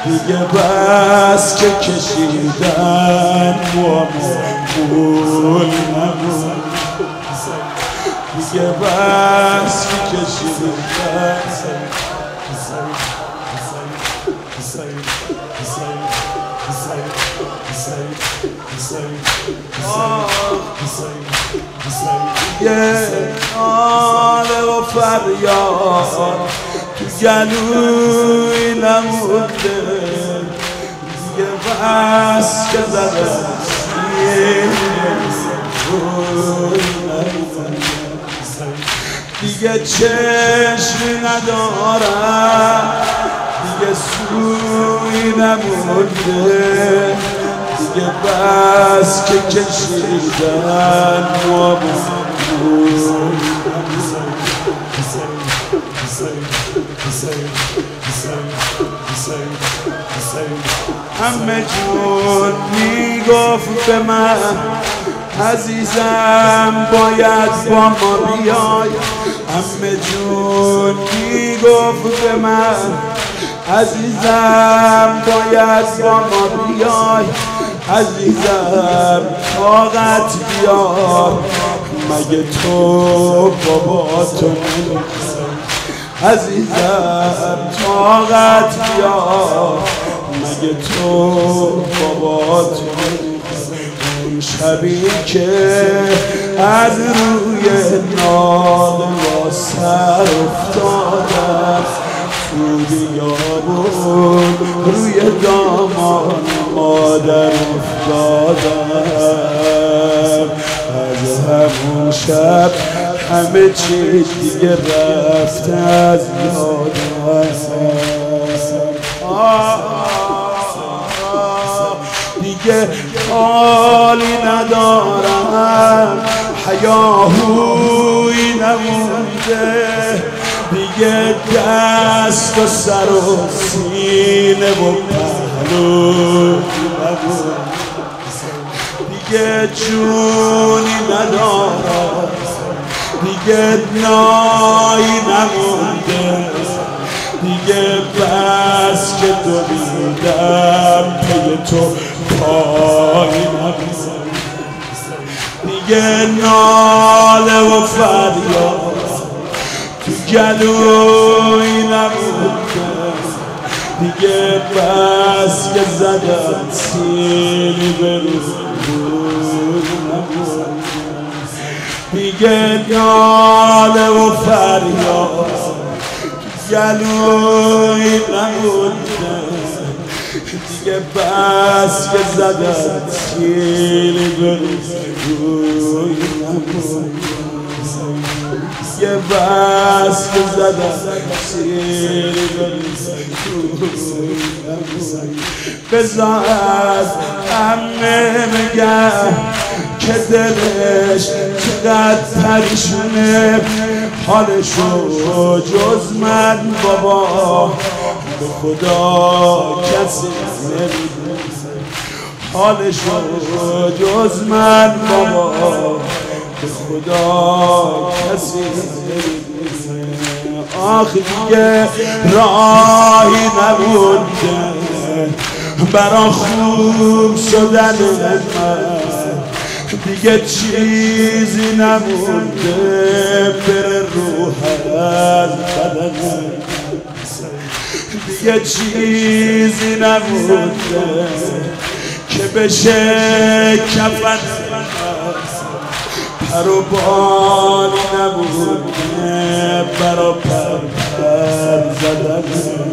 دیگه بس که کشیدن معمول نبود دیگه بس که کشیدن دیگه ناله و فریاد تو گلوی نمونده دیگه بس که زده دیگه چشمی ندارم دیگه سوی نمونده دیگه بس که کشیدن همه جون میگفت به من عزیزم باید با ما بیای همه جون میگفت به من عزیزم باید با ما بیای عزیزم طاقت بیار مگه تو بابا تو نمیخوای عزیزم طاقت بیار مگه تو بابا تو نمیخوای اون شبی که از روی ناله با سر افتادم تو بیابون روی دامان مادر افتادم از همون شب همه چی دیگه رفت از یادم دیگه حالی ندارم حیاهوی نمونده دیگه دست و سر و سینه و پهلو نمونده دیگه جونی ندارم دیگه نایی نمونده دیگه بس که دویدم پی تو پایی نمونده دیگه ناله و فریاد تو گلوی نمونده دیگه بس که زدم سیلی به روی نمونده دیگه ناله و فریاد تو گلوی نمونده دیگه بس که زدم سیلی به روی نمونده یه بس که زدم سیری بزاد همه میگم که دلش چقدر پریشونه حالشو جز من بابا به خدا کسی نمیدونه حالشو جز من بابا به خدا کسی نمیدونه آخ دیگه راهی نمونده برا خوب شدن من دیگه چیزی نمونده بره روح از بدن دیگه چیزی نمونده که بشه کفن پر و بالی نمونده برا پر زدن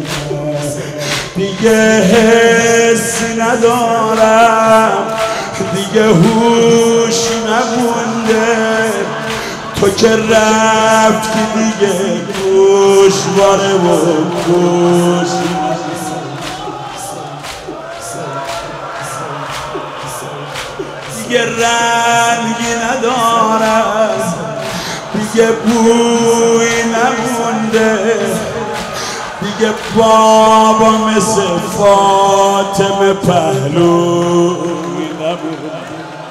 دیگه حسی ندارم دیگه هوشی نمونده تو که رفتی دیگه گوشواره و گوش دیگه رنگی ندارم دیگه بوی نمونده دیگه بابا مثل فاطمه پهلوی نمونده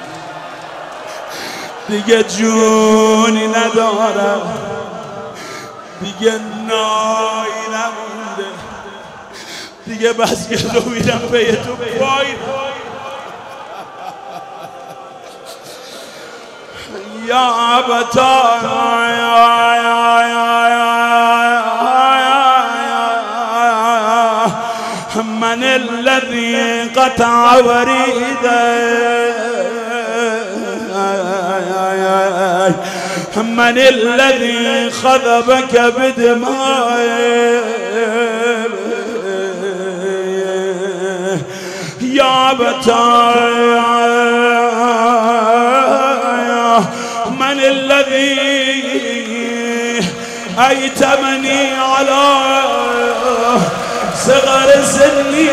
دیگه جونی ندارم دیگه نایی نمونده دیگه بس که تو میرم به تو وای یا ابتا من الذي قطع وريده من الذي خذبك بدمائه يا بتايا من الذي أيتمني على صغر سني